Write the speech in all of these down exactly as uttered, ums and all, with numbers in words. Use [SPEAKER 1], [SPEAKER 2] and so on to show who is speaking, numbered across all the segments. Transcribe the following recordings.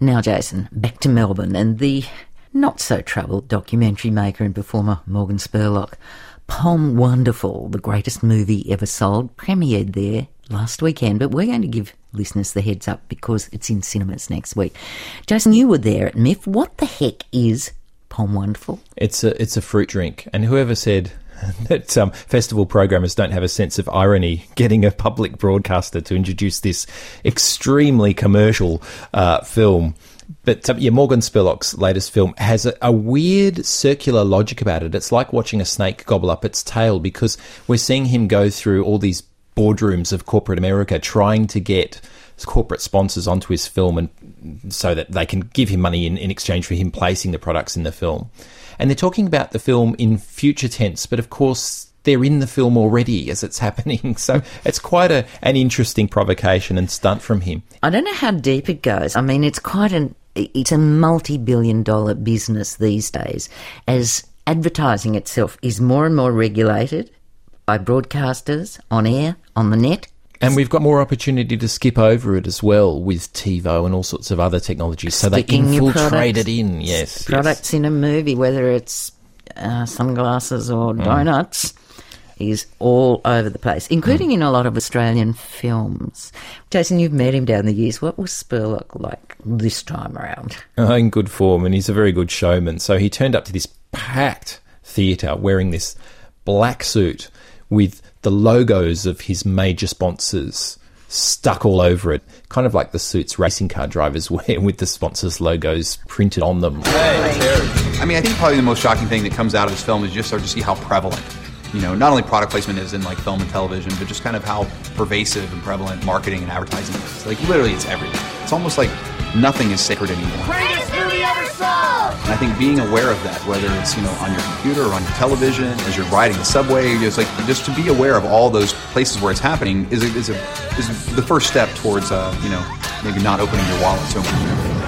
[SPEAKER 1] Now, Jason, back to Melbourne and the not-so-troubled documentary maker and performer Morgan Spurlock. Pom Wonderful, the greatest movie ever sold, premiered there last weekend, but we're going to give listeners the heads up because it's in cinemas next week. Jason, you were there at M I F. What the heck is Pom Wonderful?
[SPEAKER 2] It's a it's a fruit drink, and whoever said that um, festival programmers don't have a sense of irony, getting a public broadcaster to introduce this extremely commercial uh, film. But um, yeah, Morgan Spurlock's latest film has a, a weird circular logic about it. It's like watching a snake gobble up its tail, because we're seeing him go through all these boardrooms of corporate America trying to get corporate sponsors onto his film, and so that they can give him money in, in exchange for him placing the products in the film. And they're talking about the film in future tense, but of course they're in the film already as it's happening. So it's quite a, an interesting provocation and stunt from him.
[SPEAKER 1] I don't know how deep it goes. I mean, it's quite an it's a multi-billion dollar business these days, as advertising itself is more and more regulated by broadcasters, on air, on the net.
[SPEAKER 2] And we've got more opportunity to skip over it as well with TiVo and all sorts of other technologies. So
[SPEAKER 1] Sticking
[SPEAKER 2] they infiltrate
[SPEAKER 1] products,
[SPEAKER 2] it in, yes.
[SPEAKER 1] Products
[SPEAKER 2] yes.
[SPEAKER 1] in a movie, whether it's uh, sunglasses or mm. donuts, is all over the place, including mm. in a lot of Australian films. Jason, you've met him down the years. What was Spurlock like this time around?
[SPEAKER 2] Oh, in good form, and he's a very good showman. So he turned up to this packed theatre wearing this black suit with the logos of his major sponsors stuck all over it, kind of like the suits racing car drivers wear with the sponsors' logos printed on them.
[SPEAKER 3] Hey, Terry. I mean, I think probably the most shocking thing that comes out of this film is just start to see how prevalent, you know, not only product placement is in like film and television, but just kind of how pervasive and prevalent marketing and advertising is. Like literally, it's everything. It's almost like nothing is sacred anymore.
[SPEAKER 4] Greatest movie ever sold!
[SPEAKER 3] And I think being aware of that, whether it's, you know, on your computer or on your television, as you're riding the subway, just like just to be aware of all those places where it's happening is a, is a, is the first step towards, uh, you know, maybe not opening your wallet so much.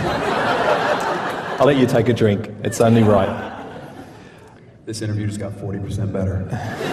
[SPEAKER 5] I'll let you take a drink. It's only right.
[SPEAKER 3] This interview just got forty percent better.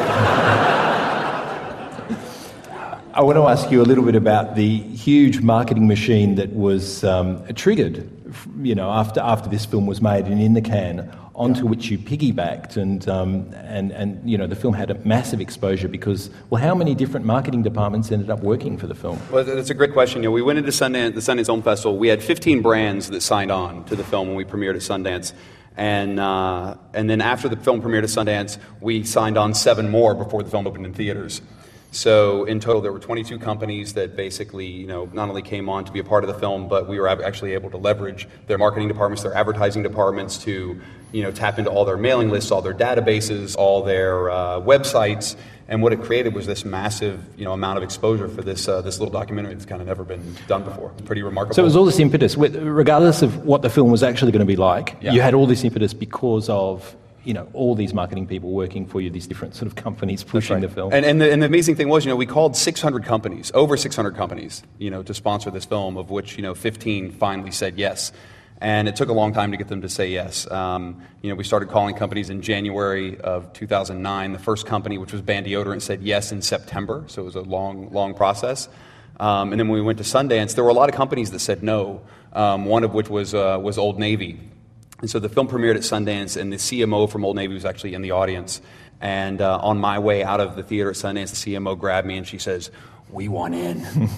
[SPEAKER 5] I want to ask you a little bit about the huge marketing machine that was um, triggered, you know, after after this film was made and in the can, onto which you piggybacked, and um, and and you know the film had a massive exposure because, well, how many different marketing departments ended up working for the film?
[SPEAKER 6] Well, that's a great question. You know, we went into Sundance, the Sundance Film Festival. We had fifteen brands that signed on to the film when we premiered at Sundance. And uh, and then after the film premiered at Sundance, we signed on seven more before the film opened in theaters. So in total, there were twenty-two companies that basically, you know, not only came on to be a part of the film, but we were actually able to leverage their marketing departments, their advertising departments to, you know, tap into all their mailing lists, all their databases, all their uh, websites. And what it created was this massive, you know, amount of exposure for this uh, this little documentary that's kind of never been done before. Pretty remarkable.
[SPEAKER 5] So it was all this impetus, regardless of what the film was actually going to be like. Yeah. You had all this impetus because of, you know, all these marketing people working for you, these different sort of companies pushing
[SPEAKER 6] right.
[SPEAKER 5] the film.
[SPEAKER 6] And, and, the, and the amazing thing was, you know, we called six hundred companies, over six hundred companies, you know, to sponsor this film, of which, you know, fifteen finally said yes. And it took a long time to get them to say yes. Um, you know, we started calling companies in January of two thousand nine. The first company, which was Band Deodorant, said yes in September, so it was a long, long process. Um, and then when we went to Sundance, there were a lot of companies that said no, um, one of which was uh, was Old Navy. And so the film premiered at Sundance, and the C M O from Old Navy was actually in the audience. And uh, on my way out of the theater at Sundance, the C M O grabbed me and she says, "We want in.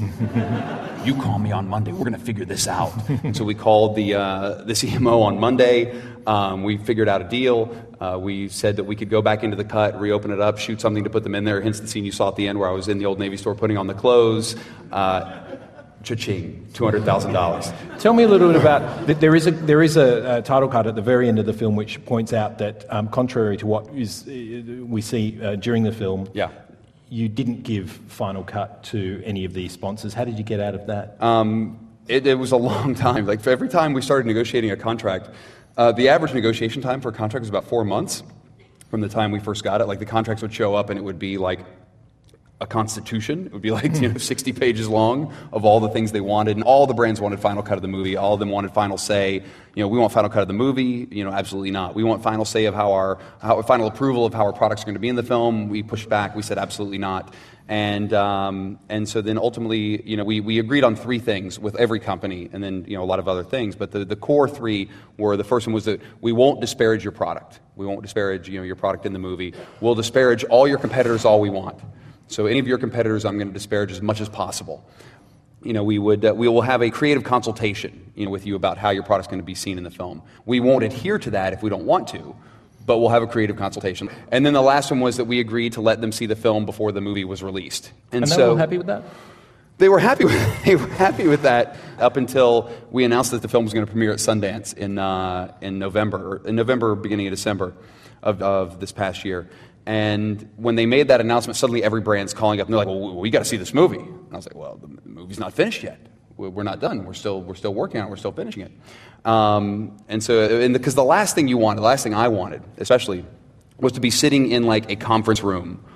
[SPEAKER 6] You call me on Monday. We're going to figure this out." So we called the uh, the C M O on Monday. Um, we figured out a deal. Uh, we said that we could go back into the cut, reopen it up, shoot something to put them in there. Hence the scene you saw at the end where I was in the Old Navy store putting on the clothes. Uh, Cha-ching, two hundred thousand dollars.
[SPEAKER 5] Tell me a little bit about, there is a there is a, a title card at the very end of the film which points out that, um, contrary to what is uh, we see uh, during the film,
[SPEAKER 6] yeah.
[SPEAKER 5] you didn't give final cut to any of these sponsors. How did you get out of that?
[SPEAKER 6] Um, it, it was a long time. Like for every time we started negotiating a contract, uh, the average negotiation time for a contract was about four months from the time we first got it. Like the contracts would show up and it would be like a constitution. It would be like, you know, sixty pages long of all the things they wanted, and all the brands wanted final cut of the movie. All of them wanted final say. You know, we want final cut of the movie. You know, absolutely not. We want final say of how our, how, final approval of how our products are going to be in the film. We pushed back. We said absolutely not. And um, and so then ultimately, you know, we, we agreed on three things with every company, and then, you know, a lot of other things. But the, the core three were, the first one was that we won't disparage your product. We won't disparage, you know, your product in the movie. We'll disparage all your competitors all we want. So any of your competitors, I'm going to disparage as much as possible. You know, we would uh, we will have a creative consultation, you know, with you about how your product's going to be seen in the film. We won't adhere to that if we don't want to, but we'll have a creative consultation. And then the last one was that we agreed to let them see the film before the movie was released.
[SPEAKER 5] And, and
[SPEAKER 6] so
[SPEAKER 5] they were happy with that?
[SPEAKER 6] They were happy with they were happy with that up until we announced that the film was going to premiere at Sundance in uh, in November, in November, beginning of December of, of this past year. And when they made that announcement, suddenly every brand's calling up and they're like, "Well, we got to see this movie." And I was like, "Well, the movie's not finished yet. We're not done. We're still we're still working on it. We're still finishing it." Um, and so, and because the last thing you wanted, the last thing I wanted, especially, was to be sitting in like a conference room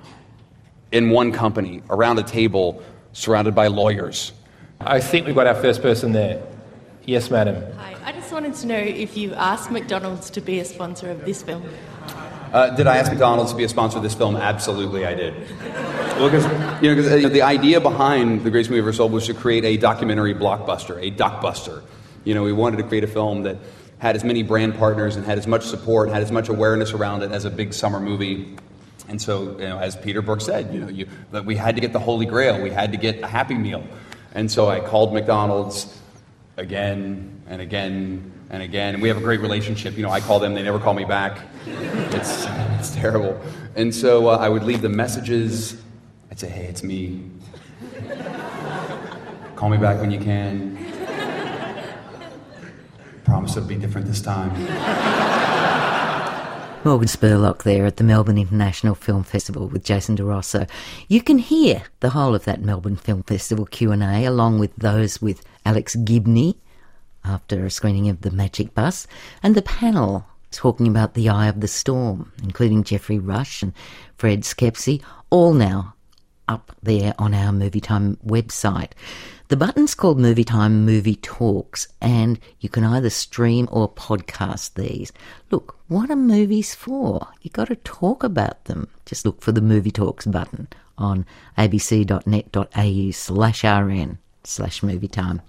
[SPEAKER 6] in one company around a table, surrounded by lawyers.
[SPEAKER 5] I think we've got our first person there. Yes, madam.
[SPEAKER 7] Hi. I just wanted to know if you asked McDonald's to be a sponsor of this film.
[SPEAKER 6] Uh, did I ask McDonald's to be a sponsor of this film? Absolutely, I did. Well, because you know, cause, uh, the idea behind The Greatest Movie Ever Sold was to create a documentary blockbuster, a docbuster. You know, we wanted to create a film that had as many brand partners and had as much support, had as much awareness around it as a big summer movie. And so, you know, as Peter Brook said, you know, you, that we had to get the Holy Grail. We had to get a Happy Meal. And so I called McDonald's again and again and again. And we have a great relationship. You know, I call them, they never call me back. It's it's terrible. And so uh, I would leave them messages. I'd say, "Hey, it's me. Call me back when you can. Promise it'll be different this time."
[SPEAKER 1] Morgan Spurlock there at the Melbourne International Film Festival with Jason DeRosso. You can hear the whole of that Melbourne Film Festival Q and A, along with those with Alex Gibney after a screening of The Magic Bus, and the panel talking about The Eye of the Storm, including Jeffrey Rush and Fred Skepsey, all now up there on our Movie Time website. The button's called Movie Time Movie Talks, and you can either stream or podcast these. Look, what are movies for? You got to talk about them. Just look for the Movie Talks button on abc.net.au slash rn slash movie time.